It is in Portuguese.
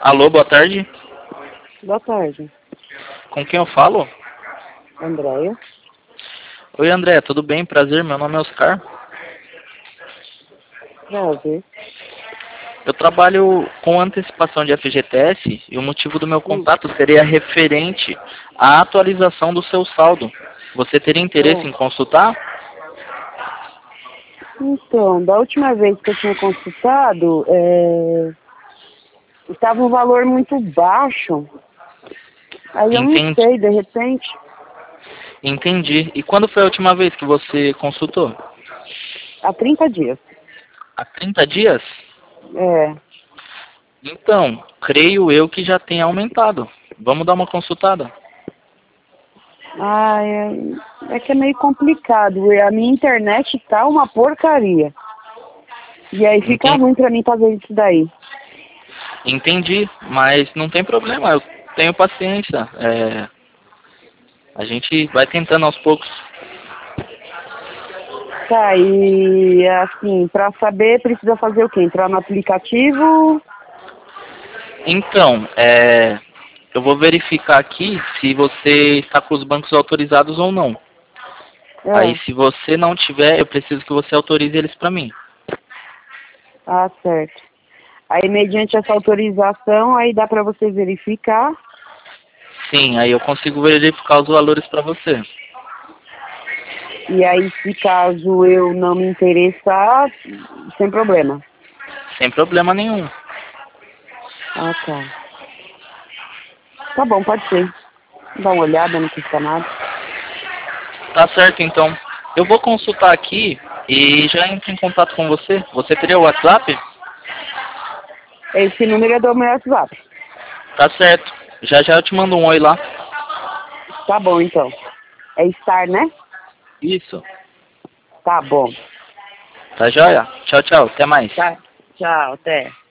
Alô, boa tarde. Boa tarde, Com quem eu falo? Andréia. Oi, André, tudo bem? Prazer, meu nome é Oscar. Prazer. Eu trabalho com antecipação de FGTS e o motivo do meu Hum. contato seria referente à atualização do seu saldo. Você teria interesse É. em consultar? Então, da última vez que eu tinha consultado, estava um valor muito baixo. Aí eu não Entendi. sei, de repente, Entendi. E quando foi a última vez que você consultou? há 30 dias. Há 30 dias? É. Então, creio eu que já tenha aumentado. Vamos dar uma consultada? Ah, é que é meio complicado. A minha internet tá uma porcaria. E aí fica Entendi. ruim pra mim fazer isso daí. Entendi, mas não tem problema, eu tenho paciência. A gente vai tentando aos poucos. Tá, e assim, pra saber precisa fazer o quê? Entrar no aplicativo? Então, eu vou verificar aqui se você está com os bancos autorizados ou não. Aí, É. se você não tiver, eu preciso que você autorize eles para mim. Ah, certo. Aí, mediante essa autorização, aí dá para você verificar. Sim, aí eu consigo verificar os valores para você. E aí, se caso eu não me interessar, sem problema. Sem problema nenhum. Ah, tá. Tá bom, pode ser. Dá uma olhada, não custa nada. Tá certo, então. Eu vou consultar aqui e já entro em contato com você. Você teria o WhatsApp? Esse número é do meu WhatsApp. Tá certo. Já já eu te mando um oi lá. Tá bom, então. É Star, né? Isso. Tá bom. Tá joia? Tchau, tchau. Até mais. Tá. Tchau, até.